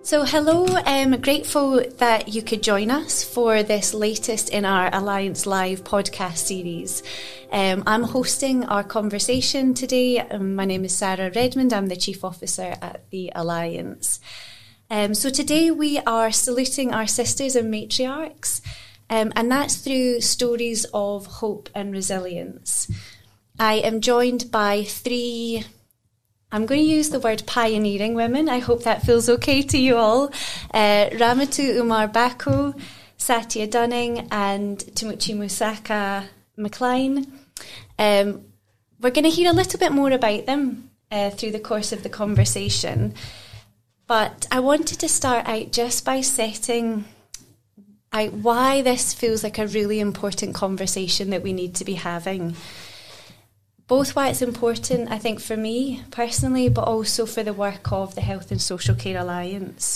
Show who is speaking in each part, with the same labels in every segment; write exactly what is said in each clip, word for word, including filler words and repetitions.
Speaker 1: So hello, I'm um, grateful that you could join us for this latest in our Alliance Live podcast series. Um, I'm hosting our conversation today. Um, my name is Sarah Redmond. I'm the Chief Officer at the Alliance. Um, so today we are saluting our sisters and matriarchs, um, and that's through stories of hope and resilience. I am joined by three... I'm going to use the word pioneering women. I hope that feels okay to you all. Uh, Ramatu Umar Bako, Satya Dunning and Timuchi Musaka McLean. Um, we're going to hear a little bit more about them uh, through the course of the conversation. But I wanted to start out just by setting out why this feels like a really important conversation that we need to be having. Both why it's important, I think, for me personally, but also for the work of the Health and Social Care Alliance.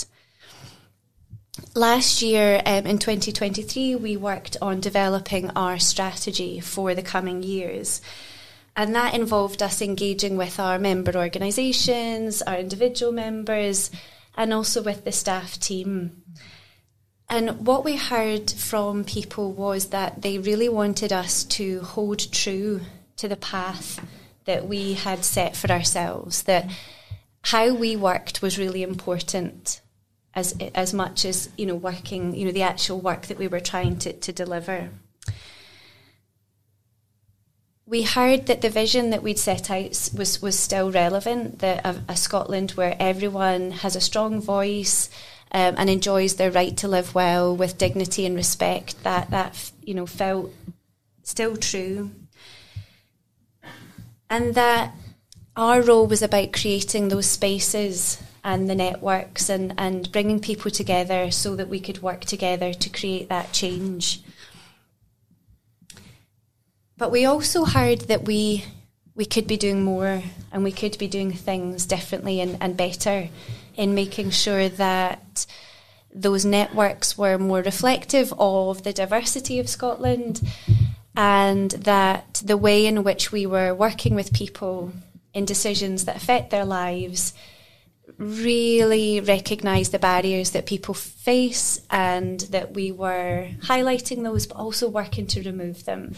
Speaker 1: Last year, um, in twenty twenty-three, we worked on developing our strategy for the coming years. And that involved us engaging with our member organisations, our individual members, and also with the staff team. And what we heard from people was that they really wanted us to hold true to the path that we had set for ourselves, that how we worked was really important as as much as, you know, working, you know, the actual work that we were trying to, to deliver. We heard that the vision that we'd set out was, was still relevant, that a, a Scotland where everyone has a strong voice um, and enjoys their right to live well with dignity and respect, that, that you know, felt still true. And that our role was about creating those spaces and the networks and, and bringing people together so that we could work together to create that change. But we also heard that we we could be doing more and we could be doing things differently and, and better in making sure that those networks were more reflective of the diversity of Scotland, and that the way in which we were working with people in decisions that affect their lives really recognised the barriers that people face, and that we were highlighting those but also working to remove them.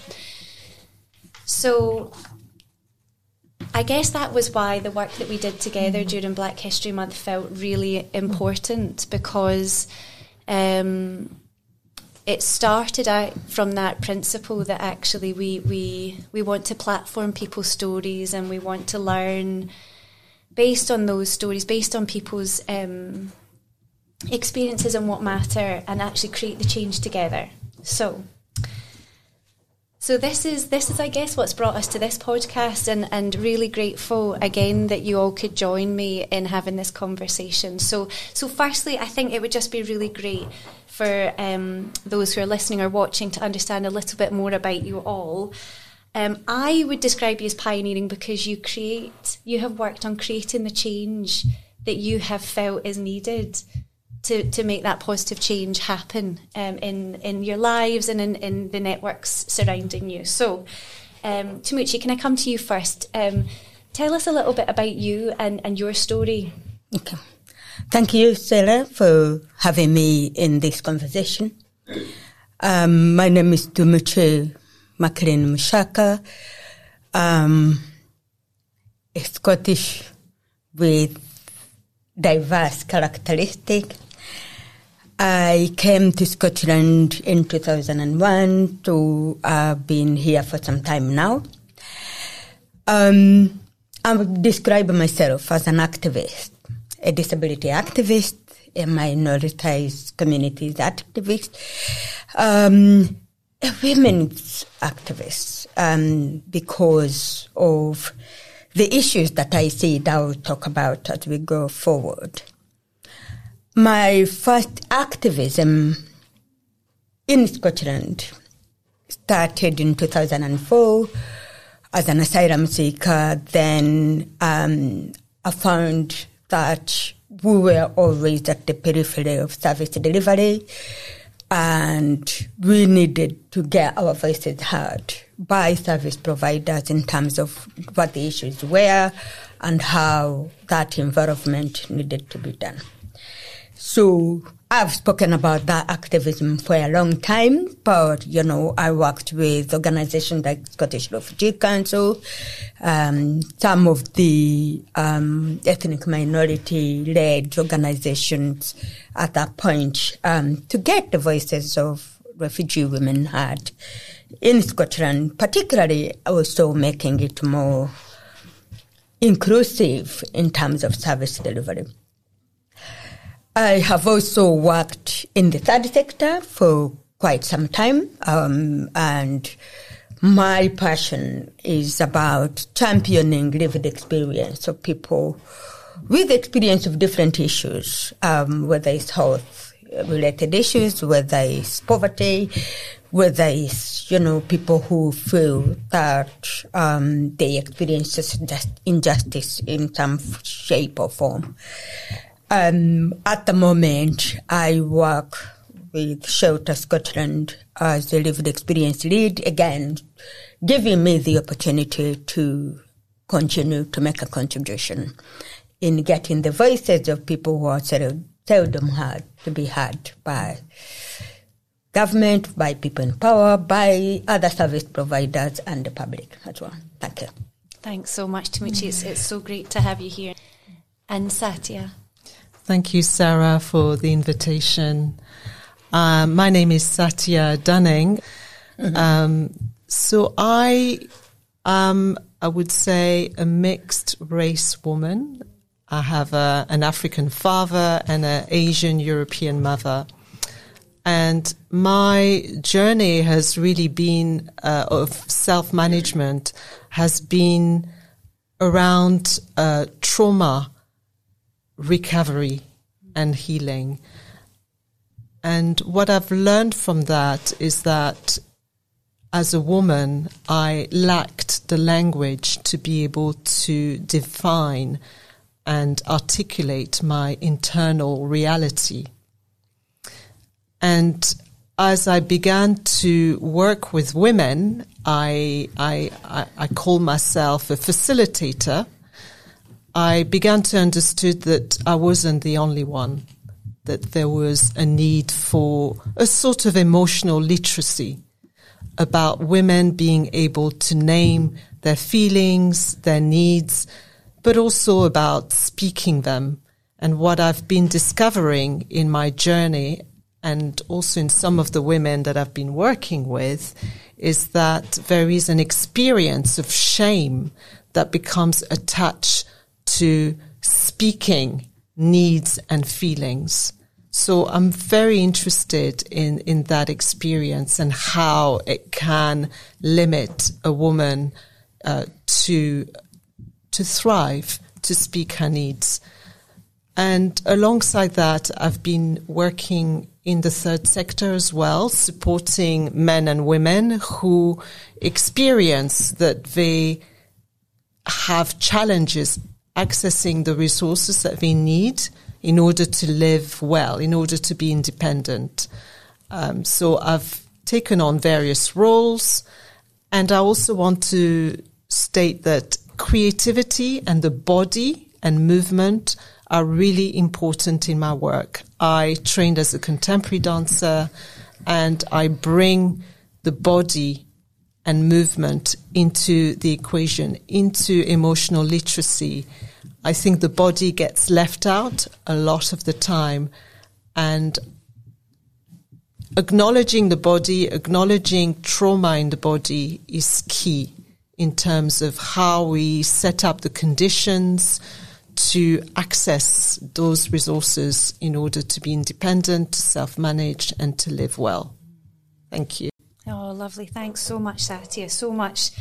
Speaker 1: So I guess that was why the work that we did together during Black History Month felt really important, because um, it started out from that principle that actually we, we we want to platform people's stories, and we want to learn based on those stories, based on people's um, experiences and what matter, and actually create the change together. So so this is this is I guess what's brought us to this podcast, and, and really grateful again that you all could join me in having this conversation. So so firstly, I think it would just be really great for um, those who are listening or watching to understand a little bit more about you all. Um, I would describe you as pioneering because you create, you have worked on creating the change that you have felt is needed to, to make that positive change happen um, in, in your lives and in, in the networks surrounding you. So, um, Timuchi, can I come to you first? Um, tell us a little bit about you and, and your story.
Speaker 2: Okay. Thank you, Sarah, for having me in this conversation. Um, my name is Timuchi McLean Musaka. Um, a Scottish with diverse characteristics. I came to Scotland in two thousand one, so I've been here for some time now. Um, I would describe myself as an activist. A disability activist, a minoritized communities activist, um, a women's activist, um, because of the issues that I see that I'll talk about as we go forward. My first activism in Scotland started in two thousand four as an asylum seeker. Then um, I found that we were always at the periphery of service delivery, and we needed to get our voices heard by service providers in terms of what the issues were and how that involvement needed to be done. So I've spoken about that activism for a long time, but, you know, I worked with organizations like Scottish Refugee Council, um, some of the um, ethnic minority-led organizations at that point um, to get the voices of refugee women heard in Scotland, particularly also making it more inclusive in terms of service delivery. I have also worked in the third sector for quite some time, um, and my passion is about championing lived experience of people with experience of different issues, um, whether it's health-related issues, whether it's poverty, whether it's, you know, people who feel that um, they experience just injustice in some shape or form. Um, at the moment, I work with Shelter Scotland as the lived experience lead, again, giving me the opportunity to continue to make a contribution in getting the voices of people who are seldom heard to be heard by government, by people in power, by other service providers and the public as well. Thank you.
Speaker 1: Thanks so much, Timuchi. It's, it's so great to have you here. And Satya.
Speaker 3: Thank you, Sarah, for the invitation. Uh, my name is Satya Dunning. Mm-hmm. Um, so I am, I would say, a mixed race woman. I have a, an African father and an Asian European mother. And my journey has really been, uh, of self-management, has been around uh, trauma recovery and healing. And what I've learned from that is that as a woman, I lacked the language to be able to define and articulate my internal reality. And as I began to work with women, I, I, I, I call myself a facilitator. I began to understand that I wasn't the only one, that there was a need for a sort of emotional literacy about women being able to name their feelings, their needs, but also about speaking them. And what I've been discovering in my journey, and also in some of the women that I've been working with, is that there is an experience of shame that becomes attached to speaking needs and feelings. So I'm very interested in, in that experience and how it can limit a woman uh, to to thrive, to speak her needs. And alongside that, I've been working in the third sector as well, supporting men and women who experience that they have challenges accessing the resources that they need in order to live well, in order to be independent. Um, so I've taken on various roles, and I also want to state that creativity and the body and movement are really important in my work. I trained as a contemporary dancer, and I bring the body and movement into the equation, into emotional literacy. I think the body gets left out a lot of the time, and acknowledging the body, acknowledging trauma in the body is key in terms of how we set up the conditions to access those resources in order to be independent, to self-manage, and to live well. Thank you.
Speaker 1: Oh, lovely. Thanks so much, Satya. So much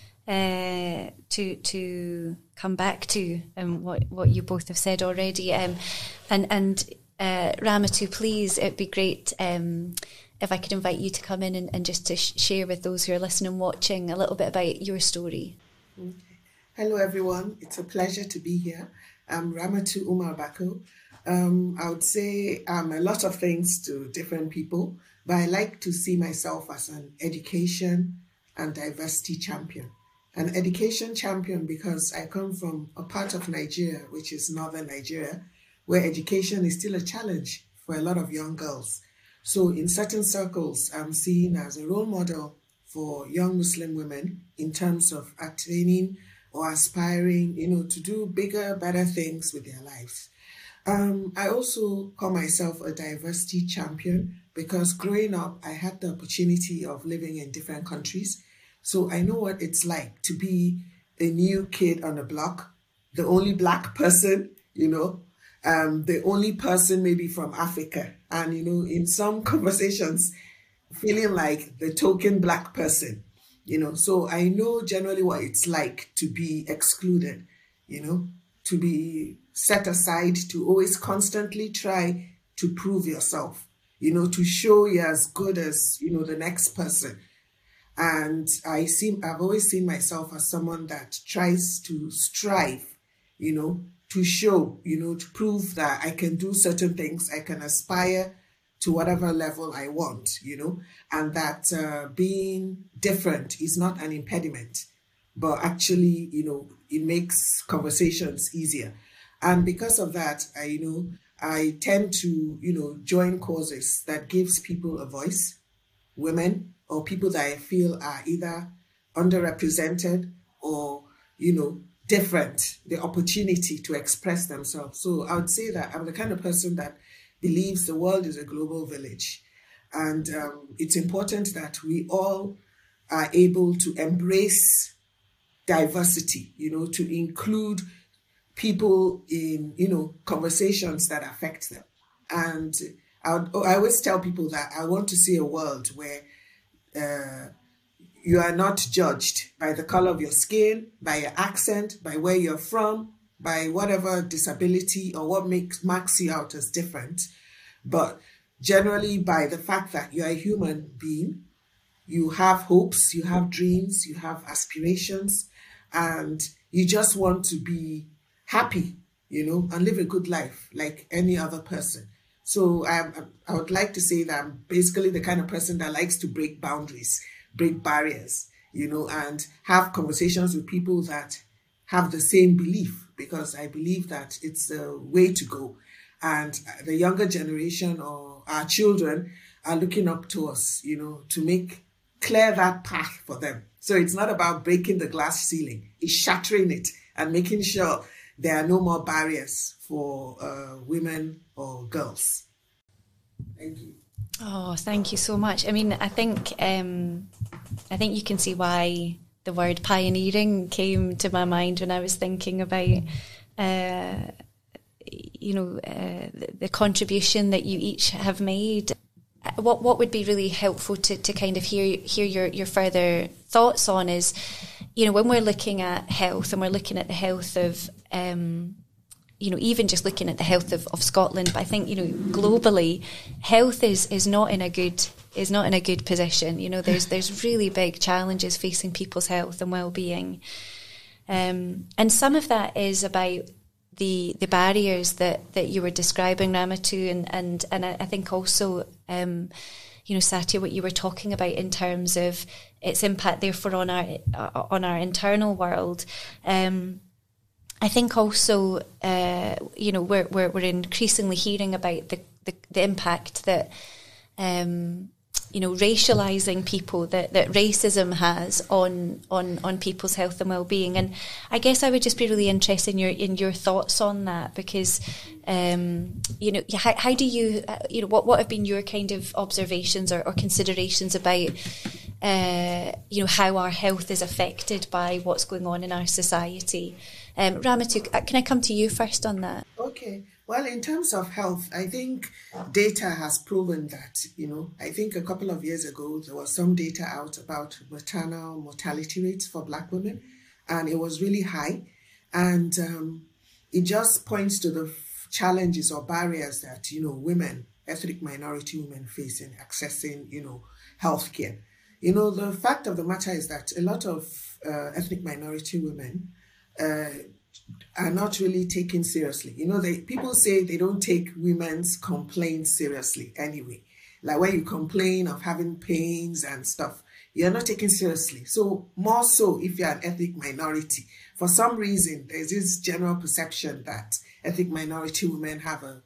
Speaker 1: uh, to to come back to um, what, what you both have said already. Um, and and uh, Ramatu, please, it'd be great um, if I could invite you to come in and, and just to sh- share with those who are listening and watching a little bit about your story.
Speaker 4: Okay. Hello, everyone. It's a pleasure to be here. I'm Ramatu Umar Bako. Um, I would say I'm a lot of things to different people, but I like to see myself as an education and diversity champion. An education champion because I come from a part of Nigeria, which is northern Nigeria, where education is still a challenge for a lot of young girls. So in certain circles, I'm seen as a role model for young Muslim women in terms of attaining or aspiring, you know, to do bigger, better things with their lives. Um, I also call myself a diversity champion because growing up, I had the opportunity of living in different countries. So I know what it's like to be a new kid on the block, the only black person, you know, um, the only person maybe from Africa. And, you know, in some conversations, feeling like the token black person, you know. So I know generally what it's like to be excluded, you know, to be set aside, to always constantly try to prove yourself, you know, to show you're as good as, you know, the next person. And I seem, I've always seen myself as someone that tries to strive, you know, to show, you know, to prove that I can do certain things, I can aspire to whatever level I want, you know, and that uh, being different is not an impediment, but actually, you know, it makes conversations easier. And because of that, I, you know, I tend to, you know, join causes that gives people a voice, women or people that I feel are either underrepresented or, you know, different, the opportunity to express themselves. So I would say that I'm the kind of person that believes the world is a global village. And um, it's important that we all are able to embrace diversity, you know, to include people in, you know, conversations that affect them. And I, would, I always tell people that I want to see a world where uh, you are not judged by the color of your skin, by your accent, by where you're from, by whatever disability or what makes marks you out as different, but generally by the fact that you're a human being, you have hopes, you have dreams, you have aspirations, and you just want to be happy, you know, and live a good life like any other person. So I, I would like to say that I'm basically the kind of person that likes to break boundaries, break barriers, you know, and have conversations with people that have the same belief, because I believe that it's the way to go. And the younger generation or our children are looking up to us, you know, to make clear that path for them. So it's not about breaking the glass ceiling, it's shattering it and making sure there are no more barriers for uh, women or girls. Thank you.
Speaker 1: Oh, thank you so much. I mean, I think um, I think you can see why the word pioneering came to my mind when I was thinking about, uh, you know, uh, the, the contribution that you each have made. What what would be really helpful to, to kind of hear hear your, your further thoughts on is, you know, when we're looking at health and we're looking at the health of, um, you know, even just looking at the health of, of Scotland, but I think, you know, globally, health is, is not in a good is not in a good position. You know, there's there's really big challenges facing people's health and well-being, um, and some of that is about the the barriers that, that you were describing, Ramatu, and and and I think also, um, you know, Satya, what you were talking about in terms of its impact, therefore, on our on our internal world. Um, I think also, uh, you know, we're, we're we're increasingly hearing about the, the, the impact that, um, you know, racialising people, that, that racism has on, on on people's health and well-being. And I guess I would just be really interested in your in your thoughts on that, because, um, you know, how, how do you, uh, you know, what, what have been your kind of observations or, or considerations about, uh, you know, how our health is affected by what's going on in our society? Um, Ramatu, can I come to you first on that?
Speaker 4: Okay. Well, in terms of health, I think data has proven that, you know, I think a couple of years ago, there was some data out about maternal mortality rates for Black women, and it was really high. And um, it just points to the f- challenges or barriers that, you know, women, ethnic minority women face in accessing, you know, healthcare. You know, the fact of the matter is that a lot of uh, ethnic minority women Uh, are not really taken seriously. You know, they people say they don't take women's complaints seriously anyway. Like when you complain of having pains and stuff, you're not taken seriously. So more so if you're an ethnic minority, for some reason, there's this general perception that ethnic minority women have a,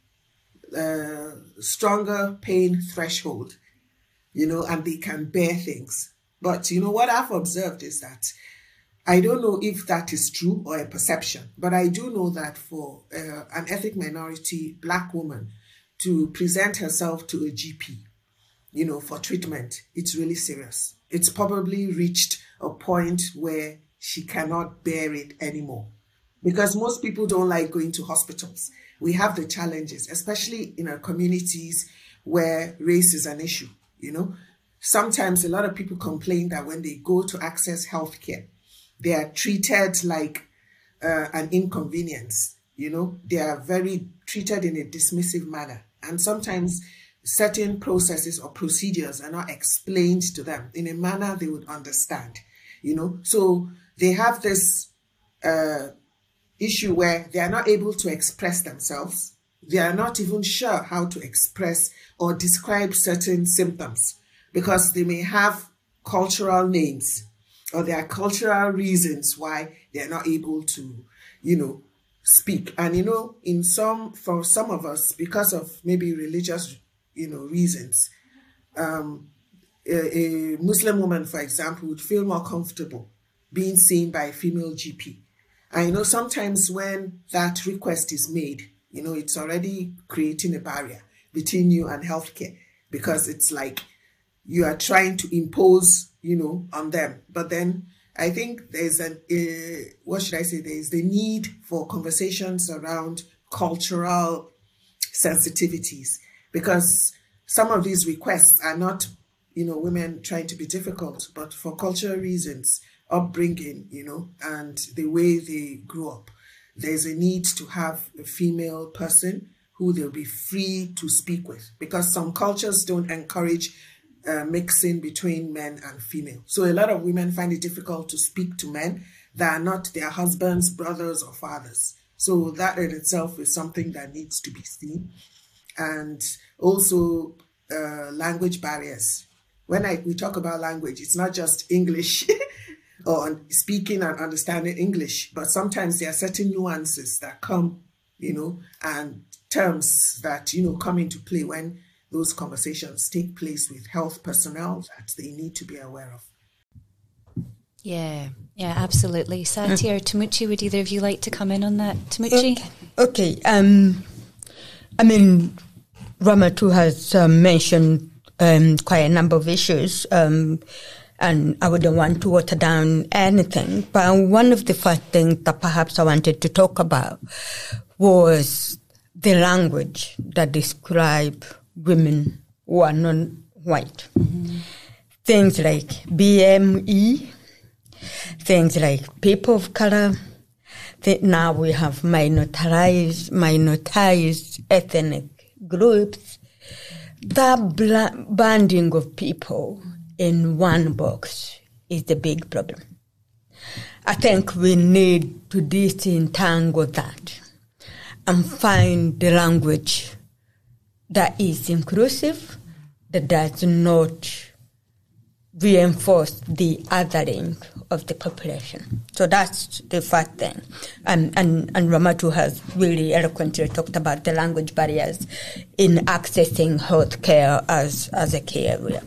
Speaker 4: a stronger pain threshold, you know, and they can bear things. But, you know, what I've observed is that I don't know if that is true or a perception, but I do know that for uh, an ethnic minority Black woman to present herself to a G P, you know, for treatment, it's really serious. It's probably reached a point where she cannot bear it anymore. Because most people don't like going to hospitals. We have the challenges, especially in our communities where race is an issue, you know. Sometimes a lot of people complain that when they go to access healthcare, they are treated like uh, an inconvenience, you know. They are very treated in a dismissive manner. And sometimes certain processes or procedures are not explained to them in a manner they would understand, you know. So they have this uh, issue where they are not able to express themselves. They are not even sure how to express or describe certain symptoms because they may have cultural names or there are cultural reasons why they are not able to, you know, speak. And, you know, in some, for some of us, because of maybe religious, you know, reasons, um, a, a Muslim woman, for example, would feel more comfortable being seen by a female G P. And, you know, sometimes when that request is made, you know, it's already creating a barrier between you and healthcare because it's like you are trying to impose, you know, on them. But then I think there's an, uh, what should I say, there's the need for conversations around cultural sensitivities because some of these requests are not, you know, women trying to be difficult, but for cultural reasons, upbringing, you know, and the way they grew up. There's a need to have a female person who they'll be free to speak with because some cultures don't encourage uh, mixing between men and female. So a lot of women find it difficult to speak to men that are not their husbands, brothers, or fathers. So that in itself is something that needs to be seen. And also uh, language barriers. When I we talk about language, it's not just English or speaking and understanding English, but sometimes there are certain nuances that come, you know, and terms that, you know, come into play when those conversations take place with health personnel that they need to be aware of.
Speaker 1: Yeah, yeah, absolutely. Sati or Timuchi, would either of you like to come in on that? Timuchi?
Speaker 2: Okay, okay. Um, I mean, Ramatu has um, mentioned um, quite a number of issues, um, and I wouldn't want to water down anything. But one of the first things that perhaps I wanted to talk about was the language that describe women who are non-white. Mm-hmm. Things like B M E, things like people of color. Now we have minoritized, minoritized ethnic groups. That bla- banding of people in one box is the big problem. I think we need to disentangle that and find the language that is inclusive, that does not reinforce the othering of the population. So that's the first thing. Um, and, and Ramatu has really eloquently talked about the language barriers in accessing healthcare as, as a key area.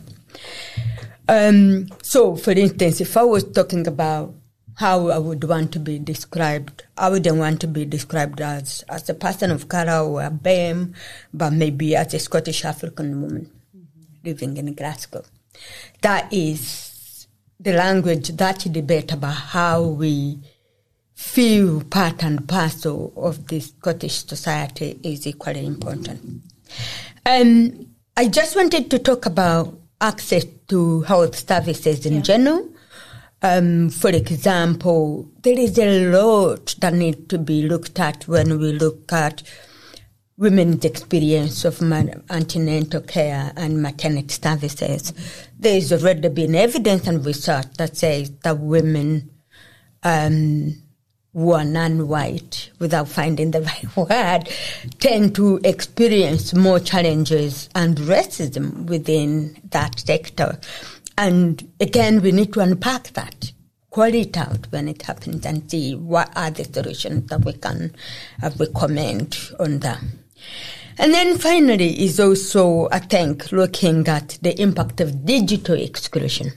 Speaker 2: Um, so, for instance, if I was talking about how I would want to be described, I wouldn't want to be described as, as a person of color or a B A M, but maybe as a Scottish African woman mm-hmm. living in Glasgow. That is the language, that debate about how we feel part and parcel of the Scottish society is equally important. Um, I just wanted to talk about access to health services in yeah. general. Um, for example, there is a lot that needs to be looked at when we look at women's experience of man- antenatal care and maternity services. There is already been evidence and research that says that women um, who are non-white, without finding the right word, tend to experience more challenges and racism within that sector. And again, we need to unpack that call it out when it happens and see what are the solutions that we can uh, recommend on that. And then finally is also, I think, looking at the impact of digital exclusion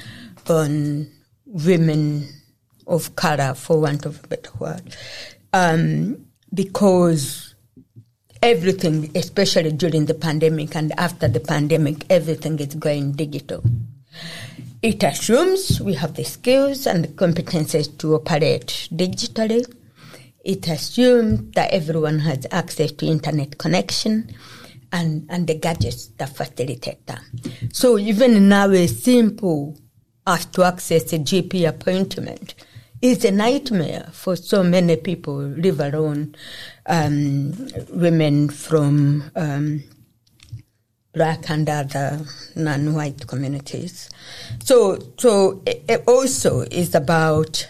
Speaker 2: on women of color, for want of a better word, um, because everything, especially during the pandemic and after the pandemic, everything is going digital. It assumes we have the skills and the competences to operate digitally. It assumes that everyone has access to internet connection and, and the gadgets that facilitate that. So even now, a simple as to access a G P appointment is a nightmare for so many people, live alone, um, women from um, black and other non-white communities. So, so it also is about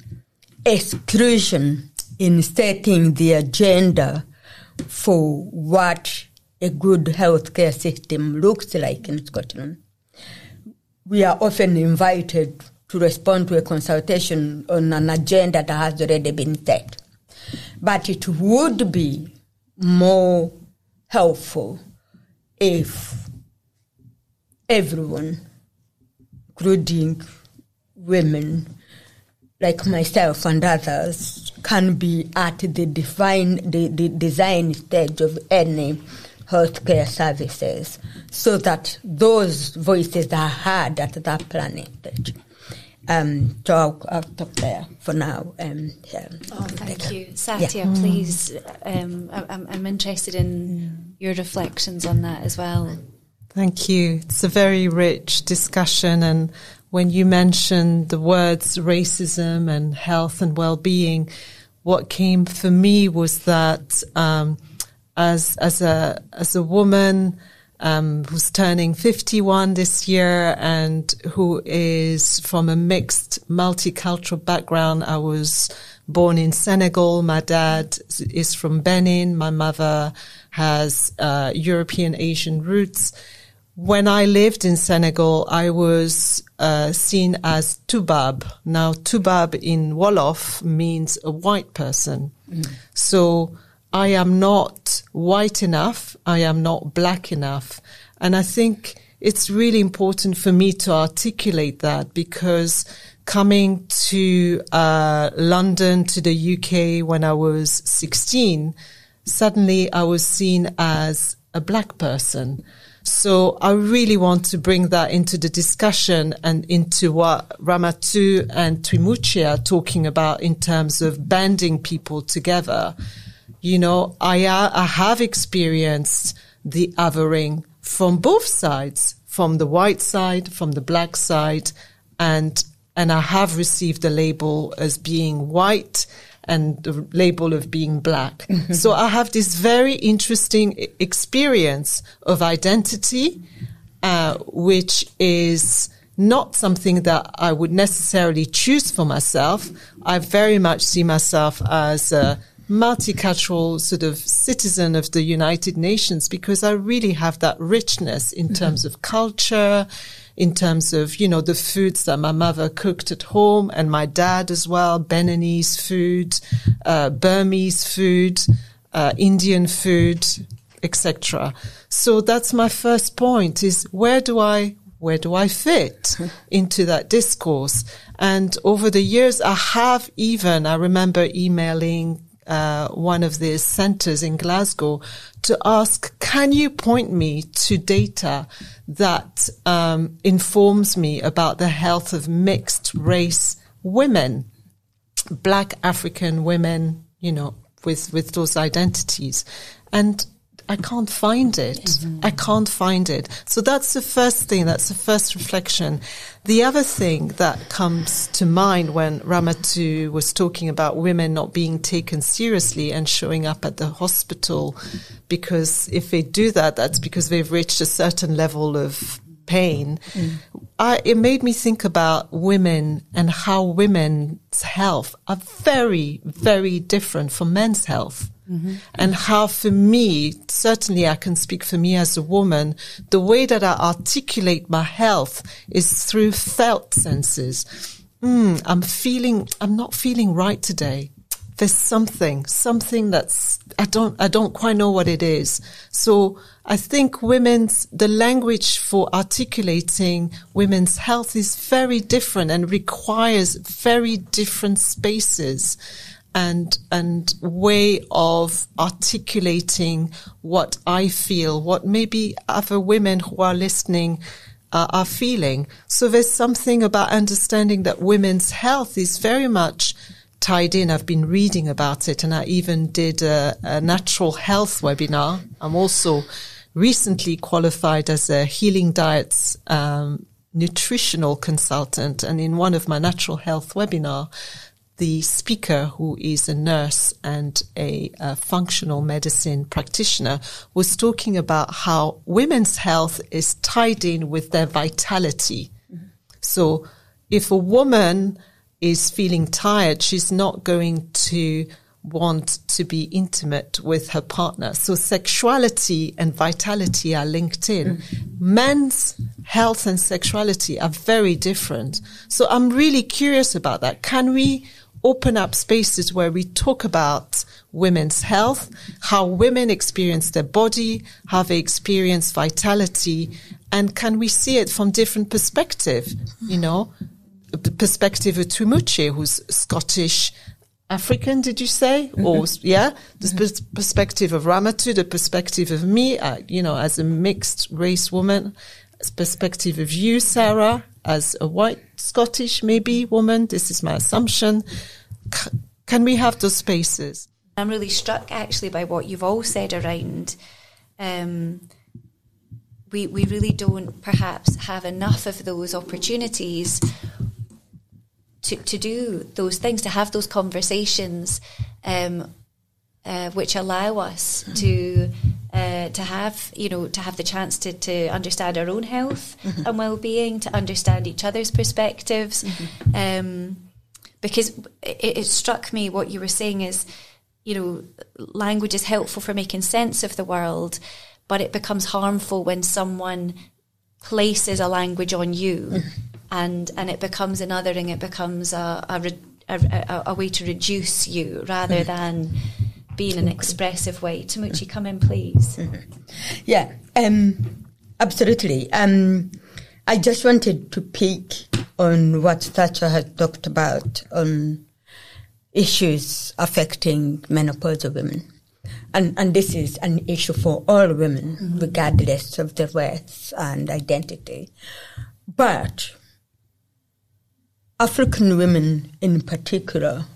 Speaker 2: exclusion in setting the agenda for what a good healthcare system looks like in Scotland. We are often invited to respond to a consultation on an agenda that has already been set. But it would be more helpful if everyone, including women like myself and others, can be at the define the, the design stage of any healthcare services, so that those voices are heard at that planning stage. Um, so I'll, I'll stop there for now. Um, yeah.
Speaker 1: Oh, thank you. Satya, yeah. please, um, I'm, I'm interested in yeah. your reflections on that as well.
Speaker 3: Thank you. It's a very rich discussion, and when you mentioned the words racism and health and well-being, what came for me was that um, as as a as a woman um, who's turning fifty-one this year and who is from a mixed multicultural background, I was born in Senegal. My dad is from Benin. My mother has uh, European Asian roots. When I lived in Senegal, I was uh, seen as Tubab. Now, Tubab in Wolof means a white person. Mm. So I am not white enough. I am not black enough. And I think it's really important for me to articulate that, because coming to uh, London, to the U K when I was sixteen, suddenly I was seen as a black person. So I really want to bring that into the discussion and into what Ramatu and Twimuche are talking about in terms of banding people together. You know, I, uh, I have experienced the othering from both sides, from the white side, from the black side, and and I have received the label as being white and the label of being black. Mm-hmm. So I have this very interesting experience of identity, uh, which is not something that I would necessarily choose for myself. I very much see myself as a multicultural sort of citizen of the United Nations, because I really have that richness in mm-hmm. terms of culture, in terms of, you know, the foods that my mother cooked at home and my dad as well, Beninese food, uh, Burmese food, uh, Indian food, et cetera. So that's my first point, is where do I, where do I fit into that discourse? And over the years, I have even, I remember emailing Uh, one of the centres in Glasgow to ask, can you point me to data that um, informs me about the health of mixed race women, black African women, you know, with, with those identities? And I can't find it. Mm-hmm. I can't find it. So that's the first thing. That's the first reflection. The other thing that comes to mind when Ramatu was talking about women not being taken seriously and showing up at the hospital, because if they do that, that's because they've reached a certain level of pain. Mm. I, it made me think about women and how women's health are very, very different from men's health. Mm-hmm. And how, for me, certainly I can speak for me as a woman, the way that I articulate my health is through felt senses. mm, I'm feeling, I'm not feeling right today. There's something, something that's, I don't, I don't quite know what it is. So I think women's, the language for articulating women's health is very different and requires very different spaces and, and way of articulating what I feel, what maybe other women who are listening uh, are feeling. So there's something about understanding that women's health is very much tied in. I've been reading about it, and I even did a, a natural health webinar. I'm also recently qualified as a Healing Diets um, nutritional consultant, and in one of my natural health webinar, the speaker, who is a nurse and a, a functional medicine practitioner, was talking about how women's health is tied in with their vitality. Mm-hmm. So if a woman is feeling tired, she's not going to want to be intimate with her partner. So sexuality and vitality are linked in. Mm-hmm. Men's health and sexuality are very different. So I'm really curious about that. Can we open up spaces where we talk about women's health, how women experience their body, how they experience vitality, and can we see it from different perspective, you know? The perspective of Tumuche, who's Scottish African, did you say? Mm-hmm. Or, yeah, the mm-hmm. perspective of Ramatu, the perspective of me, uh, you know, as a mixed race woman, the perspective of you, Sarah, as a white Scottish, maybe, woman. This is my assumption. C- can we have those spaces?
Speaker 1: I'm really struck, actually, by what you've all said around, um, we, we really don't perhaps have enough of those opportunities To, to do those things, to have those conversations, um, uh, which allow us mm-hmm. to uh, to have, you know, to have the chance to, to understand our own health mm-hmm. and well-being, to understand each other's perspectives. Mm-hmm. Um, because it, it struck me what you were saying is, you know, language is helpful for making sense of the world, but it becomes harmful when someone places a language on you. Mm-hmm. And and it becomes an othering, it becomes a a, a, a, a way to reduce you rather than being an expressive way. Tumuche, come in, please.
Speaker 2: Mm-hmm. Yeah, um, absolutely. Um, I just wanted to pick on what Thatcher has talked about on issues affecting menopausal women. And, and this is an issue for all women, mm-hmm. regardless of their race and identity. But African women in particular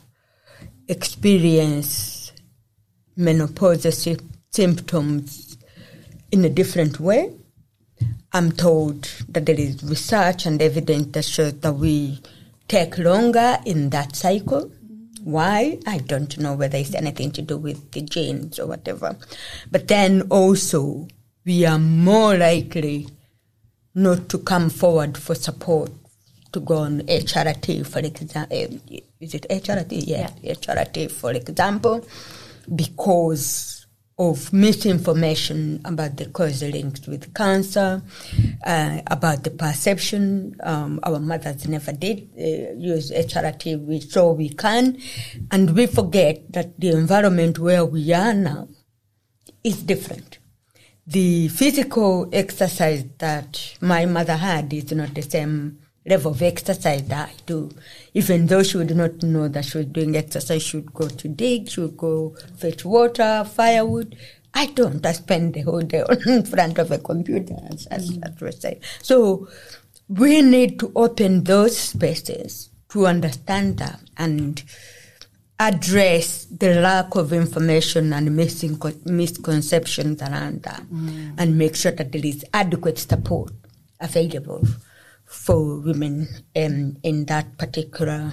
Speaker 2: experience menopausal sy- symptoms in a different way. I'm told that there is research and evidence that shows that we take longer in that cycle. Why? I don't know whether it's anything to do with the genes or whatever. But then also we are more likely not to come forward for support, to go on H R T, for example. Is it H R T? Yeah, yeah, H R T, for example, because of misinformation about the causal links with cancer, uh, about the perception. Um, our mothers never did uh, use H R T. We so we can, and we forget that the environment where we are now is different. The physical exercise that my mother had is not the same level of exercise that I do. Even though she would not know that she was doing exercise, she would go to dig, she would go fetch water, firewood. I don't. I spend the whole day in front of a computer, as, as, mm. as we say. So we need to open those spaces to understand that and address the lack of information and missing misconceptions around that, mm. and make sure that there is adequate support available for women um, in that particular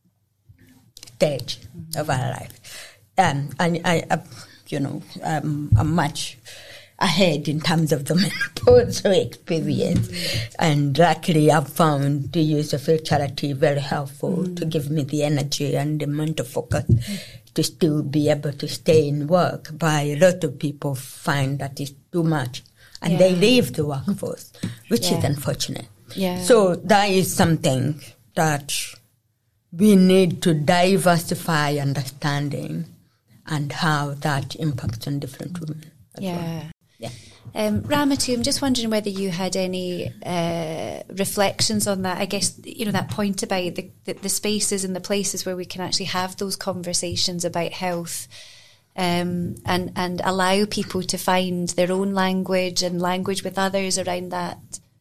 Speaker 2: stage mm-hmm. of our life. Um, and I, I, you know, um, I'm much ahead in terms of the menopausal experience. Mm-hmm. And luckily I've found the use of H R T very helpful mm-hmm. to give me the energy and the mental focus mm-hmm. to still be able to stay in work. But a lot of people find that it's too much and yeah. they leave the workforce, which yeah. is unfortunate.
Speaker 1: Yeah.
Speaker 2: So that is something that we need to diversify understanding and how that impacts on different women.
Speaker 1: Yeah.
Speaker 2: Well. Yeah.
Speaker 1: Um, Ramatu, I'm just wondering whether you had any uh, reflections on that. I guess, you know, that point about the, the, the spaces and the places where we can actually have those conversations about health, um, and, and allow people to find their own language and language with others around that.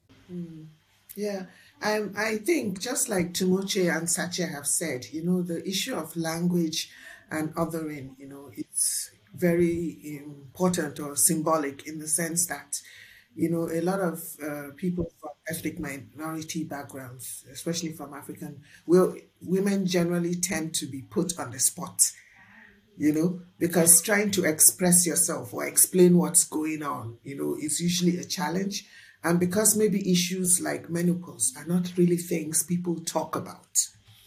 Speaker 4: Mm. Yeah, um, I think just like Tumoche and Satya have said, you know, the issue of language and othering, you know, it's very important or symbolic in the sense that, you know, a lot of uh, people from ethnic minority backgrounds, especially from African, well, women generally tend to be put on the spot, you know, because trying to express yourself or explain what's going on, you know, is usually a challenge. And because maybe issues like menopause are not really things people talk about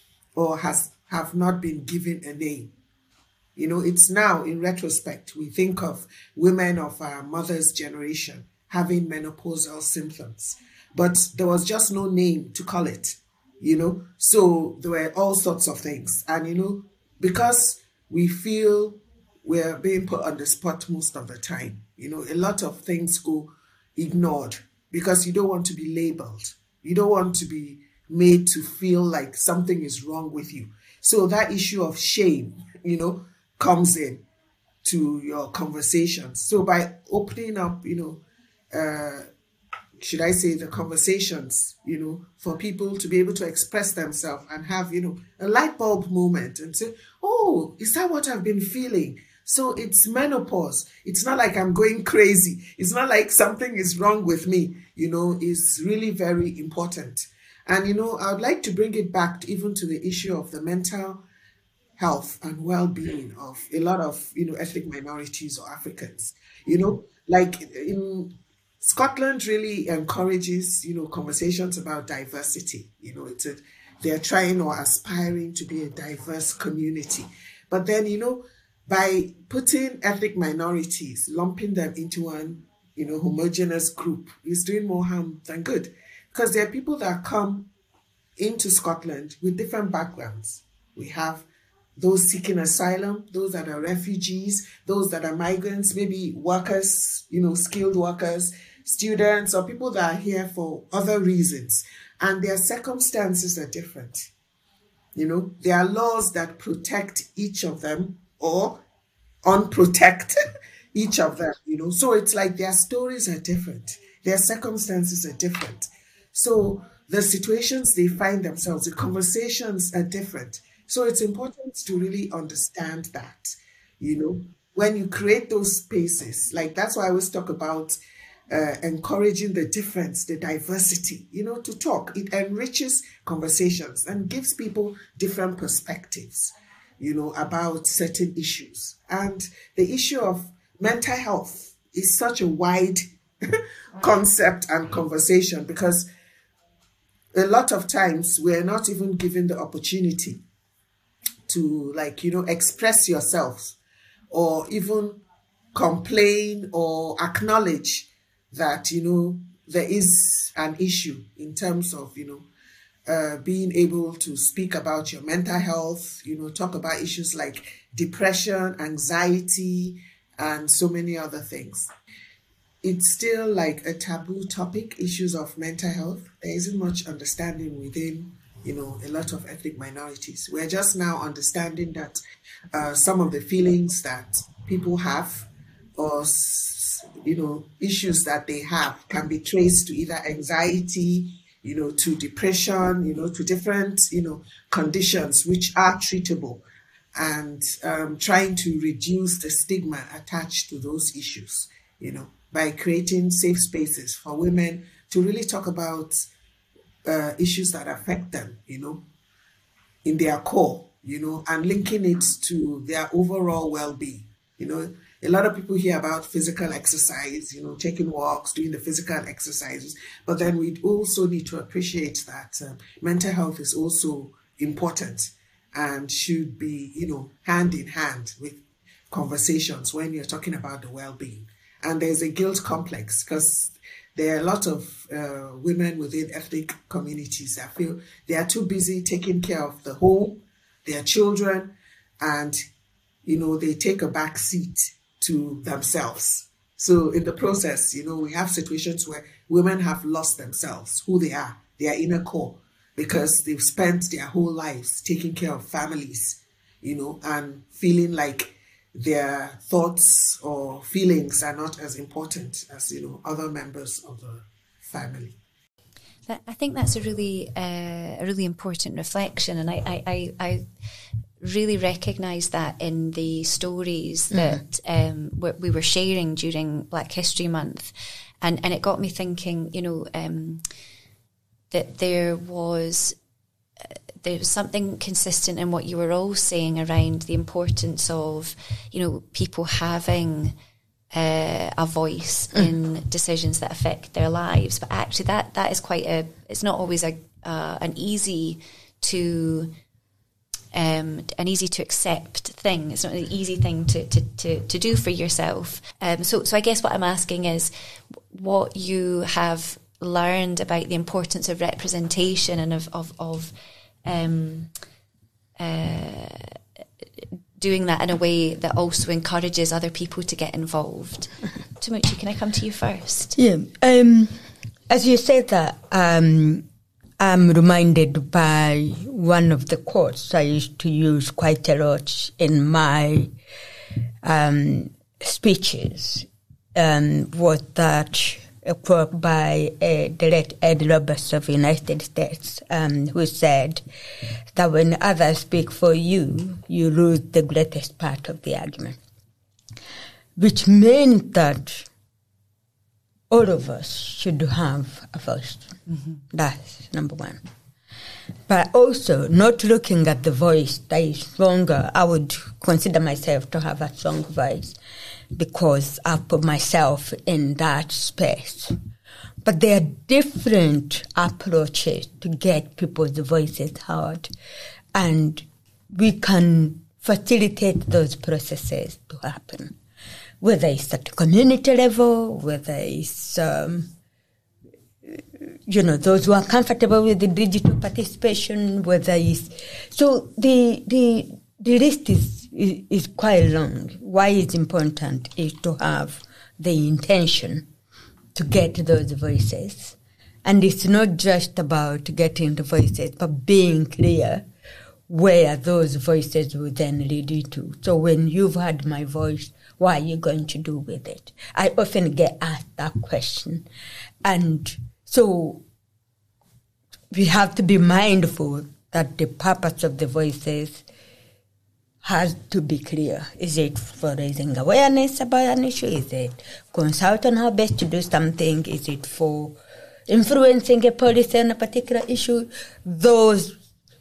Speaker 4: or has have not been given a name. You know, it's now, in retrospect, we think of women of our mother's generation having menopausal symptoms, but there was just no name to call it, you know. So there were all sorts of things. And, you know, because we feel we're being put on the spot most of the time, you know, a lot of things go ignored because you don't want to be labeled. You don't want to be made to feel like something is wrong with you. So that issue of shame, you know, comes in to your conversations. So by opening up, you know, uh, should I say the conversations, you know, for people to be able to express themselves and have, you know, a light bulb moment and say, oh, is that what I've been feeling? So it's menopause. It's not like I'm going crazy. It's not like something is wrong with me, you know, is really very important. And, you know, I would like to bring it back to even to the issue of the mental health and well-being of a lot of, you know, ethnic minorities or Africans. You know, like in Scotland really encourages, you know, conversations about diversity. You know, it's a, they're trying or aspiring to be a diverse community. But then, you know, by putting ethnic minorities, lumping them into one, you know, homogeneous group is doing more harm than good. Because there are people that come into Scotland with different backgrounds. We have those seeking asylum, those that are refugees, those that are migrants, maybe workers, you know, skilled workers, students, or people that are here for other reasons. And their circumstances are different. You know, there are laws that protect each of them or unprotect each of them, you know. So it's like their stories are different. Their circumstances are different. So the situations they find themselves, the conversations are different. So it's important to really understand that, you know, when you create those spaces, like that's why I always talk about uh, encouraging the difference, the diversity, you know, to talk. It enriches conversations and gives people different perspectives, you know, about certain issues. And the issue of mental health is such a wide concept and conversation because a lot of times we're not even given the opportunity to, like, you know, express yourself or even complain or acknowledge that, you know, there is an issue in terms of, you know, uh, being able to speak about your mental health, you know, talk about issues like depression, anxiety, and so many other things. It's still like a taboo topic, issues of mental health. There isn't much understanding within, you know, a lot of ethnic minorities. We're just now understanding that uh, some of the feelings that people have or, you know, issues that they have can be traced to either anxiety, you know, to depression, you know, to different, you know, conditions which are treatable, and um, trying to reduce the stigma attached to those issues, you know, by creating safe spaces for women to really talk about uh, issues that affect them, you know, in their core, you know, and linking it to their overall well-being. You know, a lot of people hear about physical exercise, you know, taking walks, doing the physical exercises, but then we also need to appreciate that um, mental health is also important and should be, you know, hand in hand with conversations when you're talking about the well-being. And there's a guilt complex because there are a lot of uh, women within ethnic communities that feel they are too busy taking care of the home their children, and, you know, they take a back seat to themselves. So in the process, you know, we have situations where women have lost themselves, who they are, their inner core, because they've spent their whole lives taking care of families, you know, and feeling like their thoughts or feelings are not as important as, you know, other members of the family.
Speaker 1: That, I think that's a really, uh, a really important reflection, and I, I, I, I really recognise that in the stories mm-hmm. that um, we were sharing during Black History Month, and and it got me thinking, you know, um, that there was uh, there was something consistent in what you were all saying around the importance of, you know, people having Uh, a voice mm. in decisions that affect their lives, but actually that that is quite a. It's not always a uh, an easy to um, an easy to accept thing. It's not an easy thing to to, to, to do for yourself. Um, so so I guess what I'm asking is what you have learned about the importance of representation and of of, of um, uh, doing that in a way that also encourages other people to get involved. Timuchi, can I come to you first?
Speaker 2: Yeah. Um, as you said that, um, I'm reminded by one of the quotes I used to use quite a lot in my um, speeches, um, was that a quote by uh, the late Ed Roberts of the United States, um, who said that when others speak for you, you lose the greatest part of the argument. Which means that all of us should have a voice. Mm-hmm. That's number one. But also, not looking at the voice that is stronger, I would consider myself to have a strong voice, because I put myself in that space. But there are different approaches to get people's voices heard, and we can facilitate those processes to happen, whether it's at community level, whether it's, um, you know, those who are comfortable with the digital participation, whether it's... So the, the, the list is Is, is quite long. Why it's important is to have the intention to get those voices. And it's not just about getting the voices, but being clear where those voices will then lead you to. So when you've heard my voice, what are you going to do with it? I often get asked that question. And so we have to be mindful that the purpose of the voices has to be clear. Is it for raising awareness about an issue? Is it consult on how best to do something? Is it for influencing a policy on a particular issue? Those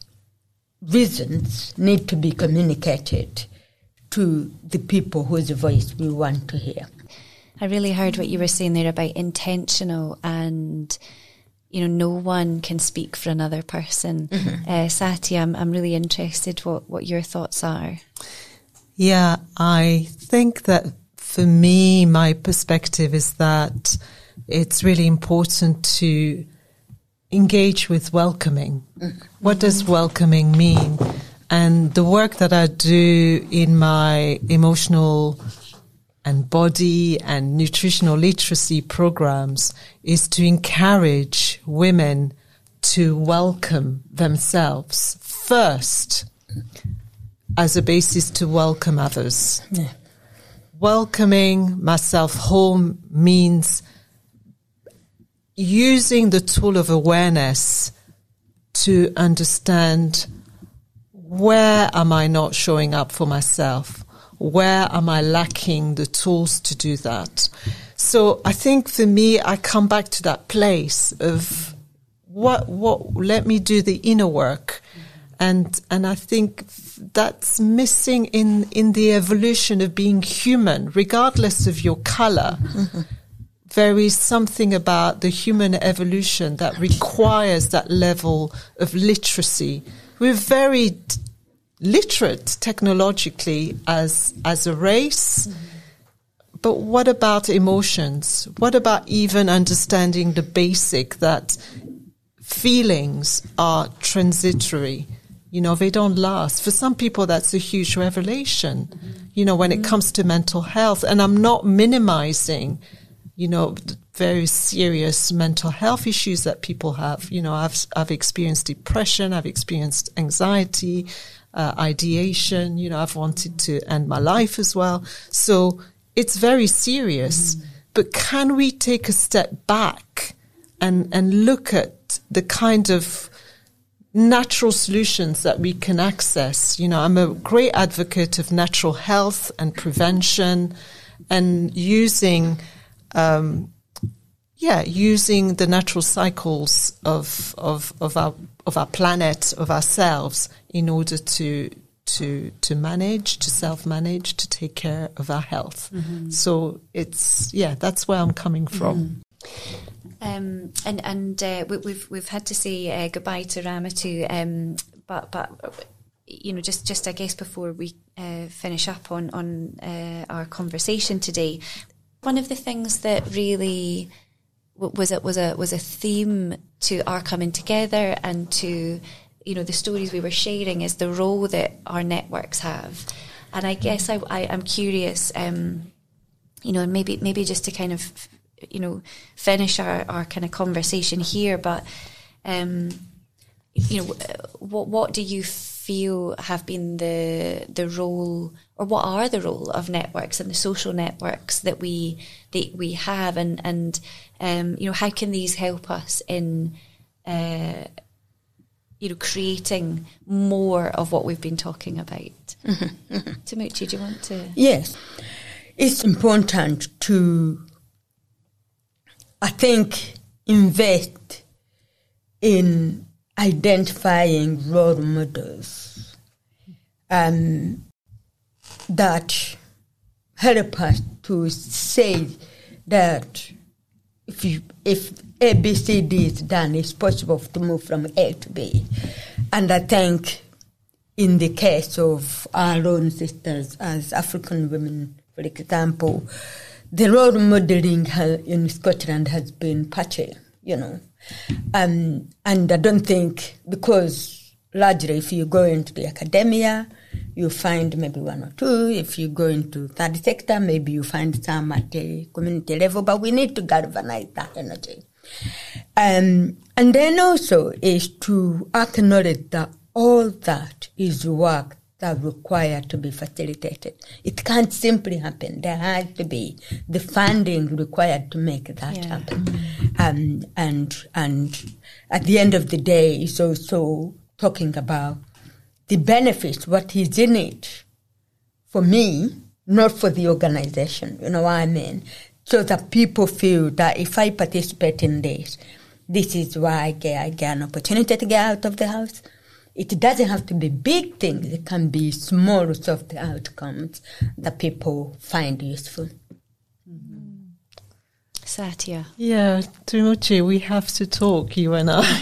Speaker 2: reasons need to be communicated to the people whose voice we want to hear.
Speaker 1: I really heard what you were saying there about intentional, and you know, no one can speak for another person. Mm-hmm. Uh, Sati, I'm, I'm really interested what, what your thoughts are.
Speaker 3: Yeah, I think that for me, my perspective is that it's really important to engage with welcoming. Mm-hmm. What does welcoming mean? And the work that I do in my emotional and body and nutritional literacy programs is to encourage women to welcome themselves first as a basis to welcome others. Yeah. Welcoming myself home means using the tool of awareness to understand, where am I not showing up for myself? Where am I lacking the tools to do that? So I think for me, I come back to that place of what, what, let me do the inner work. And, and I think that's missing in, in the evolution of being human, regardless of your color. Mm-hmm. There is something about the human evolution that requires that level of literacy. We're very t- literate technologically as as a race, mm-hmm. but what about emotions? What about even understanding the basic that feelings are transitory? You know, they don't last. For some people, that's a huge revelation, mm-hmm. you know, when mm-hmm. it comes to mental health. And I'm not minimizing, you know, very serious mental health issues that people have. You know, I've, I've experienced depression. I've experienced anxiety, uh, ideation. You know, I've wanted to end my life as well. So it's very serious. Mm-hmm. But can we take a step back and, and look at the kind of natural solutions that we can access? You know, I'm a great advocate of natural health and prevention and using, um, yeah, using the natural cycles of, of, of our, of our planet, of ourselves in order to, to, to manage, to self-manage, to take care of our health. Mm-hmm. So it's, yeah, that's where I'm coming from.
Speaker 1: Mm-hmm. Um, and and uh, we, we've we've had to say uh, goodbye to Ramatu, um, but but you know just, just I guess before we uh, finish up on on uh, our conversation today, one of the things that really was it was a was a theme to our coming together and to you know the stories we were sharing is the role that our networks have, and I guess I, I I'm curious, um, you know, and maybe maybe just to kind of you know, finish our, our kind of conversation here, but, um, you know, what, what do you feel have been the, the role, or what are the role of networks and the social networks that we, that we have, and, and, um, you know, how can these help us in, uh, you know, creating more of what we've been talking about? Mm-hmm. Timuchi, do you want to?
Speaker 2: Yes. It's important to, I think, invest in identifying role models um, that help us to say that if you, if A, B, C, D is done, it's possible to move from A to B. And I think in the case of our own sisters as African women, for example, the role modeling in Scotland has been patchy, you know. Um, and I don't think, because largely if you go into the academia, you find maybe one or two. If you go into third sector, maybe you find some at the community level, but we need to galvanize that energy. Um, and then also is to acknowledge that all that is work that require to be facilitated. It can't simply happen. There has to be the funding required to make that yeah. happen. Mm-hmm. Um, and and at the end of the day, it's also talking about the benefits, what is in it for me, not for the organization. You know what I mean? So that people feel that if I participate in this, this is why I get, I get an opportunity to get out of the house. It doesn't have to be big things. It can be small, soft outcomes that people find useful.
Speaker 1: Mm-hmm. Satya.
Speaker 3: Yeah, Timuchi, we have to talk, you and I.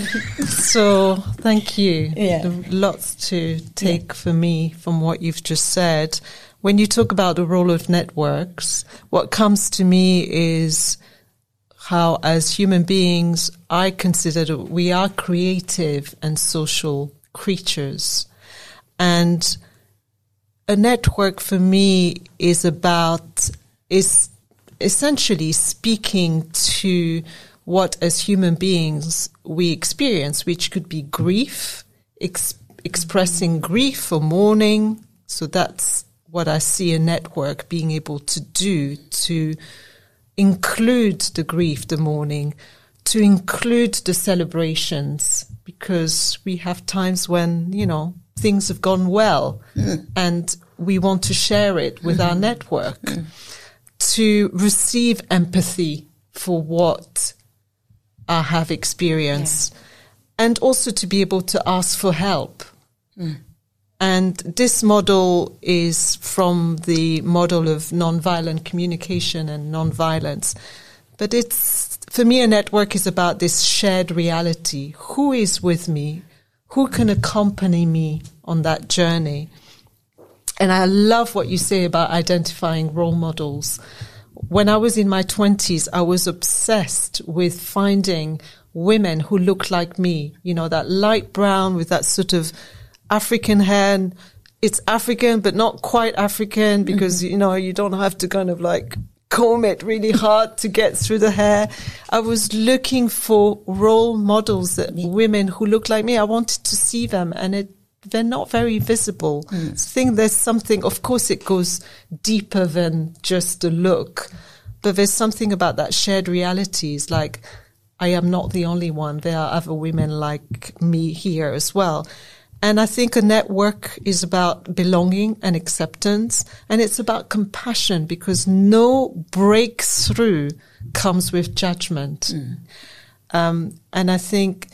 Speaker 3: So thank you.
Speaker 2: Yeah.
Speaker 3: Lots to take yeah. for me from what you've just said. When you talk about the role of networks, what comes to me is how, as human beings, I consider that we are creative and social creatures. And a network for me is about, is essentially speaking to what, as human beings, we experience, which could be grief, ex- expressing grief or mourning. So that's what I see a network being able to do, to include the grief, the mourning, to include the celebrations, because we have times when, you know, things have gone well mm. and we want to share it with mm. our network, mm. to receive empathy for what I have experienced, yeah. and also to be able to ask for help. Mm. And this model is from the model of nonviolent communication and nonviolence. But it's, for me, a network is about this shared reality. Who is with me? Who can accompany me on that journey? And I love what you say about identifying role models. When I was in my twenties, I was obsessed with finding women who looked like me, you know, that light brown with that sort of African hair, and it's African, but not quite African because, mm-hmm. you know, you don't have to kind of like comb it really hard to get through the hair. I was looking for role models that yeah. women who look like me. I wanted to see them, and it, they're not very visible. Mm. I think there's something, of course it goes deeper than just a look, but there's something about that shared realities. Like, I am not the only one. There are other women like me here as well. And I think a network is about belonging and acceptance, and it's about compassion, because no breakthrough comes with judgment. Mm. Um, and I think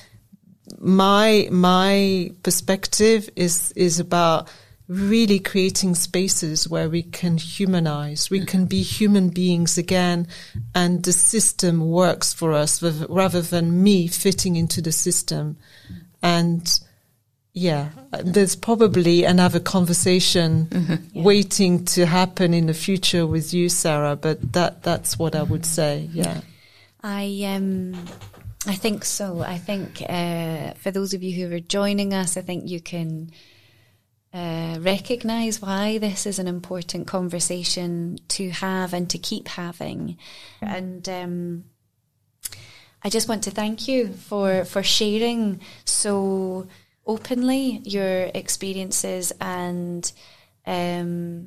Speaker 3: my my perspective is is about really creating spaces where we can humanize, we can be human beings again, and the system works for us rather than me fitting into the system. And yeah, there's probably another conversation mm-hmm. yeah. waiting to happen in the future with you, Sarah, but that that's what I would say, yeah.
Speaker 1: I um I think so. I think uh, for those of you who are joining us, I think you can uh, recognise why this is an important conversation to have and to keep having. And um, I just want to thank you for, for sharing so openly your experiences and um,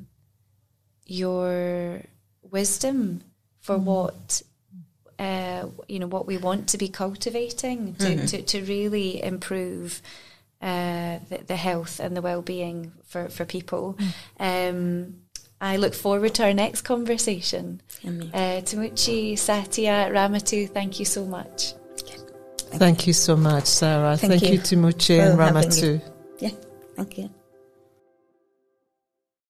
Speaker 1: your wisdom for mm. what uh, you know what we want to be cultivating to, mm-hmm. to, to really improve uh, the, the health and the well-being for, for people. Mm. Um, I look forward to our next conversation. Uh, Timuchi, Satya, Ramatu, thank you so much.
Speaker 3: Thank you so much, Sarah. Thank, thank you. you, Timuchi and Ramatu.
Speaker 2: Yeah, thank you.